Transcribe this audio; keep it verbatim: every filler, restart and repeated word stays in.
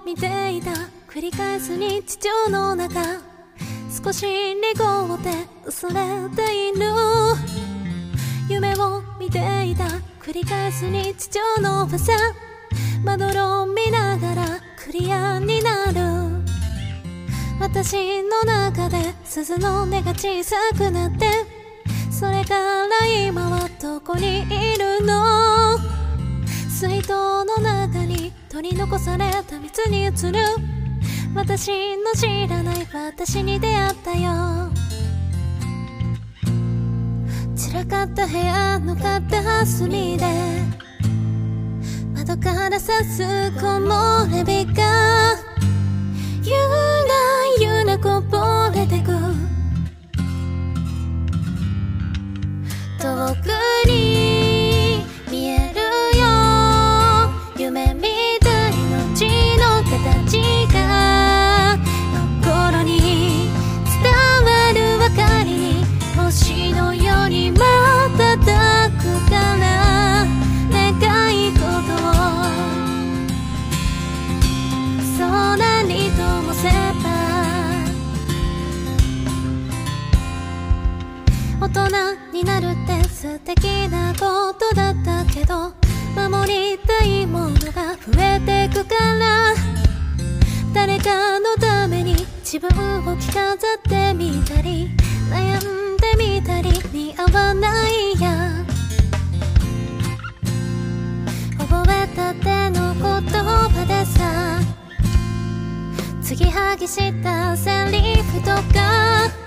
見ていた繰り返す日常の中、少し濁って薄れている夢を見ていた繰り返す日常のファサまどろみながらクリアになる。私の中で鈴の音が小さくなって、それから今はどこにいるの。水筒の中に取り残された水に映る私の知らない私に出会ったよ。散らかった部屋の片隅で窓からさす木漏れ日がゆらゆらこぼれてく。遠くに見えるよ夢みたいの字の形が心に伝わるばかりに星のように瞬くから願い事を空に灯せば。大人になるって素敵なことだったけど、守りたいものが増えてくから、誰かのために自分を着飾ってみたり悩んでみたり似合わないや。覚えたての言葉でさ、継ぎはぎしたセリフとか